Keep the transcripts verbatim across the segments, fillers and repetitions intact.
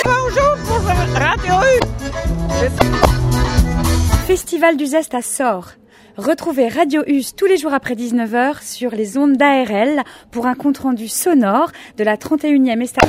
Bonjour pour Radio U. Festival du Zest à Sort. Retrouvez Radio U S tous les jours après dix-neuf heures sur les ondes d'A R L pour un compte-rendu sonore de la trente et unième estation.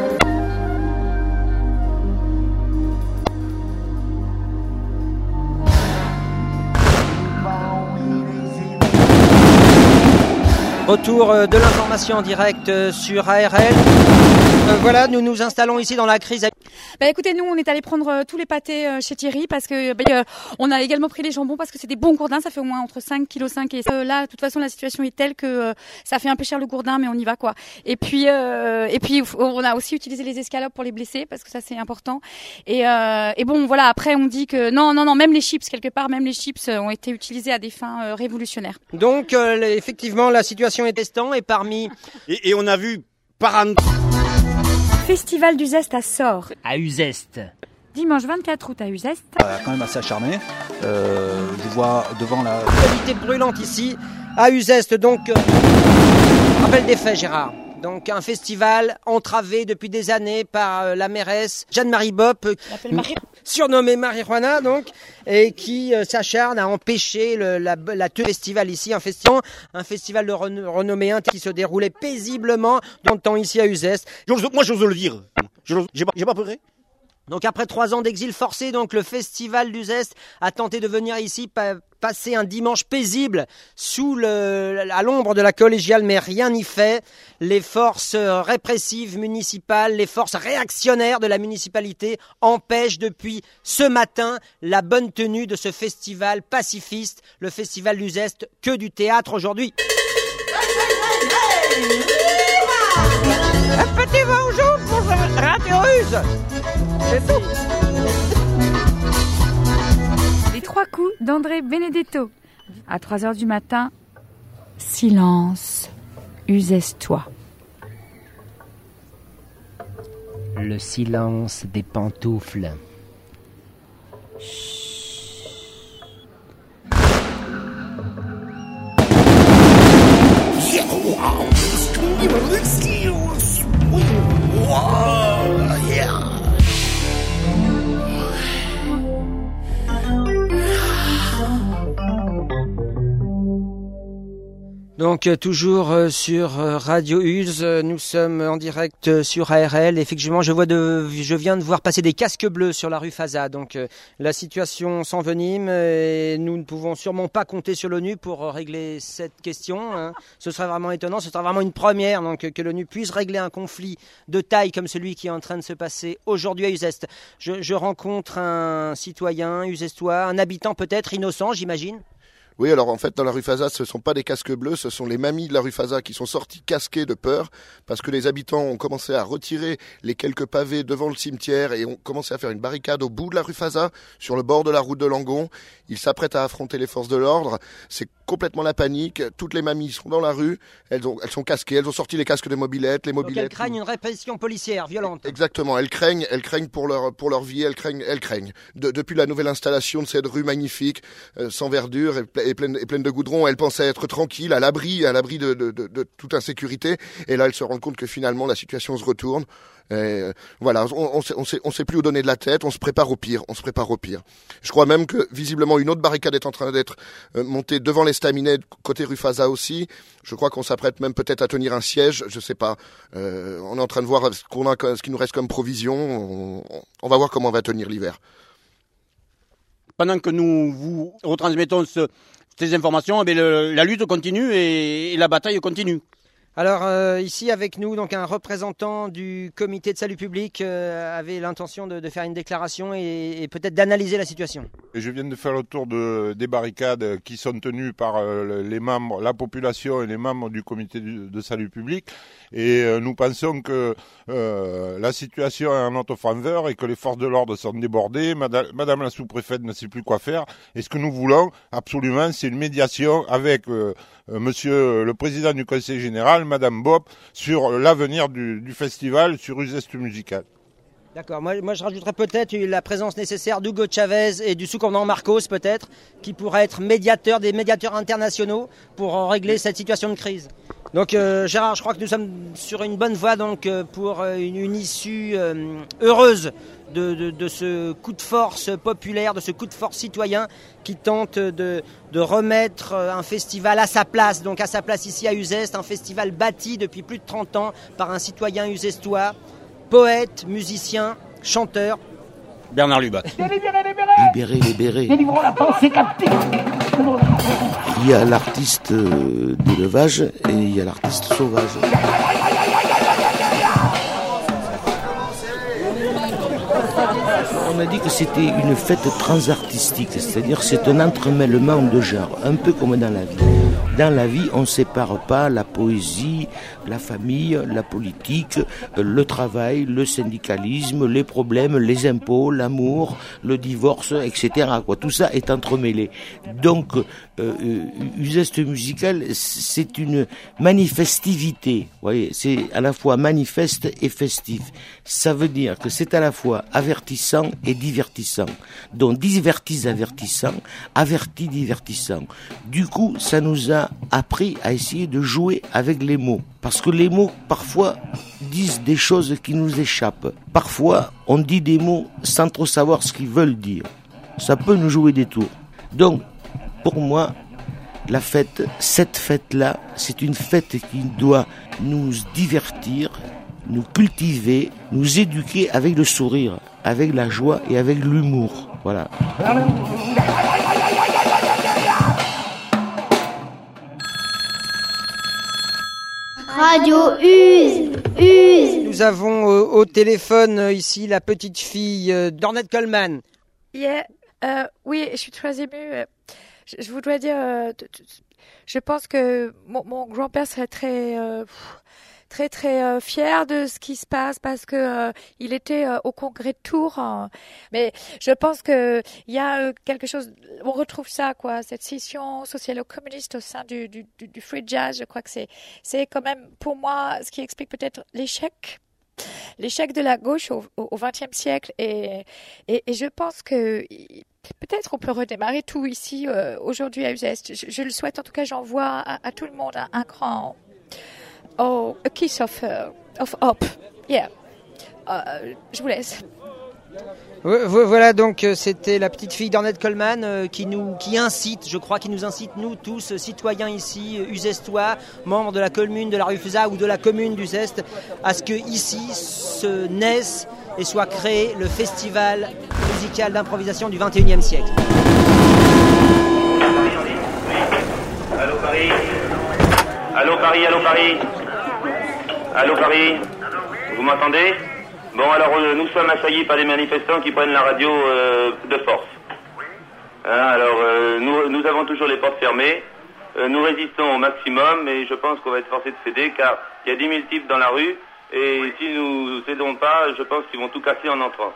Retour de l'information en direct sur A R L. Euh, voilà, nous nous installons ici dans la crise. Bah écoutez, nous on est allé prendre euh, tous les pâtés euh, chez Thierry parce que bah, euh, on a également pris les jambons parce que c'est des bons gourdins, ça fait au moins entre cinq virgule cinq kilos et euh, là de toute façon la situation est telle que euh, ça fait un peu cher le gourdin mais on y va quoi. Et puis euh, et puis on a aussi utilisé les escalopes pour les blessés parce que ça c'est important. Et euh, et bon voilà, après on dit que non non non, même les chips quelque part, même les chips ont été utilisés à des fins euh, révolutionnaires. Donc euh, effectivement la situation est testante et parmi et, et on a vu par Festival du Zest à Sort. À Uzeste. Dimanche vingt-quatre août à Uzeste. Euh, quand même assez acharné. Euh, je vois devant la... L'actualité brûlante ici, à Uzeste. Donc, euh, rappel des faits, Gérard. Donc, un festival entravé depuis des années par euh, la mairesse Jeanne-Marie Bopp, euh, Marie... surnommée Marijuana, donc, et qui euh, s'acharne à empêcher le, la, la tenue du festival ici, un festival, un festival de ren- renommée qui se déroulait paisiblement dans le temps ici à Uzeste. Moi, j'ose le dire. J'ose, j'ai pas, j'ai pas pleuré. Donc après trois ans d'exil forcé, donc le festival d'Uzeste a tenté de venir ici pa- passer un dimanche paisible sous le, à l'ombre de la collégiale, mais rien n'y fait. Les forces répressives municipales, les forces réactionnaires de la municipalité empêchent depuis ce matin la bonne tenue de ce festival pacifiste, le festival d'Uzeste, que du théâtre aujourd'hui. Un petit bonjour pour Radio U. C'est tout. Les trois coups d'André Benedetto. À trois heures du matin, silence, Uzeste-toi. Le silence des pantoufles. Donc euh, toujours euh, sur euh, Radio U S, euh, nous sommes en direct euh, sur A R L. Effectivement, je vois de, je viens de voir passer des casques bleus sur la rue Faza. Donc euh, la situation s'envenime et nous ne pouvons sûrement pas compter sur l'ONU pour euh, régler cette question. Hein. Ce serait vraiment étonnant, ce serait vraiment une première, donc euh, que l'ONU puisse régler un conflit de taille comme celui qui est en train de se passer aujourd'hui à Uzeste. Je, je rencontre un citoyen uzestois, un habitant peut-être innocent, j'imagine. Oui, alors en fait, dans la rue Faza, ce ne sont pas des casques bleus, ce sont les mamies de la rue Faza qui sont sorties casquées de peur parce que les habitants ont commencé à retirer les quelques pavés devant le cimetière et ont commencé à faire une barricade au bout de la rue Faza, sur le bord de la route de Langon. Ils s'apprêtent à affronter les forces de l'ordre. C'est complètement la panique. Toutes les mamies sont dans la rue. Elles, ont, elles sont casquées. Elles ont sorti les casques de mobylettes, les mobylettes. Donc elles craignent une répression policière violente. Exactement. Elles craignent, elles craignent pour leur pour leur vie. Elles craignent, elles craignent. De, depuis la nouvelle installation de cette rue magnifique, euh, sans verdure et, et pleine et pleine de goudron, elles pensaient être tranquilles, à l'abri, à l'abri de, de, de, de toute insécurité. Et là, elles se rendent compte que finalement la situation se retourne. Et euh, voilà, on, on, sait, on, sait, on sait plus où donner de la tête, on se prépare au pire, on se prépare au pire. Je crois même que visiblement une autre barricade est en train d'être euh, montée devant l'estaminet côté rue Faza aussi. Je crois qu'on s'apprête même peut-être à tenir un siège, je sais pas. Euh, on est en train de voir ce qu'on a, ce qui nous reste comme provision. On, on va voir comment on va tenir l'hiver. Pendant que nous vous retransmettons ce, ces informations, eh bien, le, la lutte continue et, et la bataille continue. Alors euh, ici avec nous, donc un représentant du comité de salut public euh, avait l'intention de, de faire une déclaration et, et peut-être d'analyser la situation. Je viens de faire le tour de, des barricades qui sont tenues par euh, les membres, la population et les membres du comité de, de salut public. Et euh, nous pensons que euh, la situation est en notre faveur et que les forces de l'ordre sont débordées. Madame, Madame la sous-préfète ne sait plus quoi faire. Et ce que nous voulons absolument, c'est une médiation avec euh, euh, Monsieur le président du Conseil général, Madame Bopp, sur l'avenir du, du festival sur Uzeste Musical. D'accord, moi, moi je rajouterais peut-être la présence nécessaire d'Hugo Chavez et du sous-commandant Marcos peut-être, qui pourraient être médiateurs, des médiateurs internationaux pour régler cette situation de crise. Donc euh, Gérard, je crois que nous sommes sur une bonne voie donc euh, pour euh, une, une issue euh, heureuse de, de, de ce coup de force populaire, de ce coup de force citoyen qui tente de, de remettre un festival à sa place, donc à sa place ici à Uzès, un festival bâti depuis plus de trente ans par un citoyen uzestois, poète, musicien, chanteur. Bernard Lubat. Libérez, libérez. Délivrons la pensée captive. Il y a l'artiste d'élevage et il y a l'artiste sauvage. On a dit que c'était une fête transartistique, c'est-à-dire c'est un entremêlement de genres, un peu comme dans la vie. Dans la vie, on ne sépare pas la poésie, la famille, la politique, le travail, le syndicalisme, les problèmes, les impôts, l'amour, le divorce, et cetera. Quoi. Tout ça est entremêlé. Donc, euh, Uzès musical, c'est une manifestivité. Vous voyez, c'est à la fois manifeste et festif. Ça veut dire que c'est à la fois avertissant et divertissant. Donc, divertis avertissant, averti divertissant. Du coup, ça nous a appris à essayer de jouer avec les mots. Parce que les mots, parfois, disent des choses qui nous échappent. Parfois, on dit des mots sans trop savoir ce qu'ils veulent dire. Ça peut nous jouer des tours. Donc, pour moi, la fête, cette fête-là, c'est une fête qui doit nous divertir, nous cultiver, nous éduquer avec le sourire, avec la joie et avec l'humour. Voilà. Radio Use, Use. Nous avons euh, au téléphone euh, ici la petite fille euh, d'Ornette Coleman. Yeah, euh, oui, je suis très émue. Je, je voudrais dire, euh, t- t- je pense que mon, mon grand-père serait très, euh, très, très euh, fier de ce qui se passe parce que euh, il était euh, au congrès de Tours. Hein. Mais je pense que il y a euh, quelque chose, on retrouve ça, quoi, cette scission socialo-communiste au sein du, du, du, du free jazz. Je crois que c'est, c'est quand même pour moi ce qui explique peut-être l'échec. L'échec de la gauche au, au, au vingtième siècle et, et, et je pense que peut-être on peut redémarrer tout ici euh, aujourd'hui à Uzès. Je, je le souhaite, en tout cas j'envoie à, à tout le monde un, un grand oh, a kiss of, uh, of hope. Yeah. Euh, je vous laisse. Voilà donc c'était la petite fille d'Ornette Coleman euh, qui nous qui incite, je crois, qui nous incite nous tous citoyens ici uzestois, membres de la commune de la Rufisa ou de la commune d'Uzès, à ce que ici se naisse et soit créé le festival musical d'improvisation du vingt et unième siècle. Allô Paris. Allô Paris, allô Paris. Allô Paris. Vous m'entendez ? Bon, alors euh, nous sommes assaillis par des manifestants qui prennent la radio euh, de force. Hein, alors euh, nous, nous avons toujours les portes fermées, euh, nous résistons au maximum et je pense qu'on va être forcé de céder car il y a dix mille types dans la rue et si nous cédons pas, je pense qu'ils vont tout casser en entrant.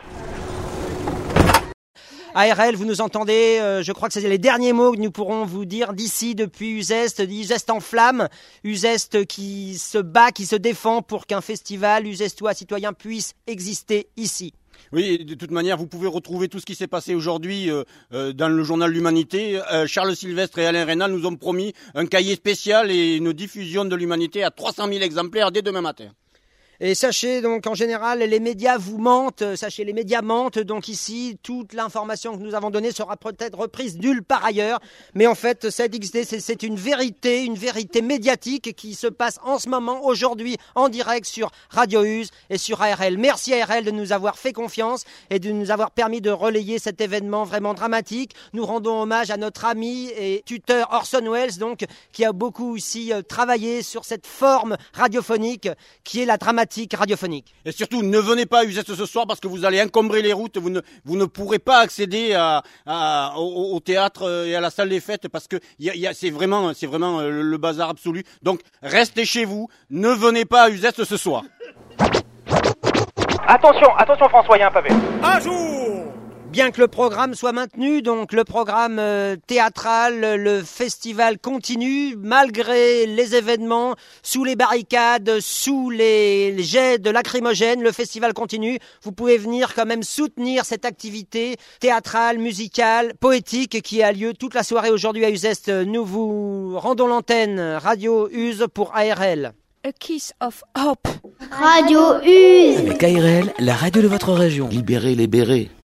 A R L, vous nous entendez, euh, je crois que c'est les derniers mots que nous pourrons vous dire d'ici, depuis Uzès, Uzès en flamme, Uzès qui se bat, qui se défend pour qu'un festival uzèstois citoyen puisse exister ici. Oui, de toute manière, vous pouvez retrouver tout ce qui s'est passé aujourd'hui euh, euh, dans le journal L'Humanité. Euh, Charles Sylvestre et Alain Rénal nous ont promis un cahier spécial et une diffusion de l'Humanité à trois cent mille exemplaires dès demain matin. Et sachez donc en général les médias vous mentent, sachez les médias mentent, donc ici toute l'information que nous avons donnée sera peut-être reprise nulle part ailleurs, mais en fait cette X D c'est, c'est une vérité, une vérité médiatique qui se passe en ce moment, aujourd'hui, en direct sur Radio Use et sur A R L. Merci A R L de nous avoir fait confiance et de nous avoir permis de relayer cet événement vraiment dramatique. Nous rendons hommage à notre ami et tuteur Orson Welles, donc qui a beaucoup aussi euh, travaillé sur cette forme radiophonique qui est la dramatique radiophonique. Et surtout, ne venez pas à Uzès ce soir parce que vous allez encombrer les routes, vous ne, vous ne pourrez pas accéder à, à, au, au théâtre et à la salle des fêtes parce que y a, y a, c'est vraiment, c'est vraiment le, le bazar absolu. Donc, restez chez vous, ne venez pas à Uzès ce soir. Attention, attention François, il y a un pavé. Un jour, Bien que le programme soit maintenu, donc le programme euh, théâtral, le festival continue malgré les événements, sous les barricades, sous les jets de lacrymogènes, le festival continue. Vous pouvez venir quand même soutenir cette activité théâtrale, musicale, poétique qui a lieu toute la soirée aujourd'hui à Uzès. Nous vous rendons l'antenne Radio Uzes pour A R L. A Kiss of Hope. Radio Uzes. Avec A R L, la radio de votre région. Libérez les bérets.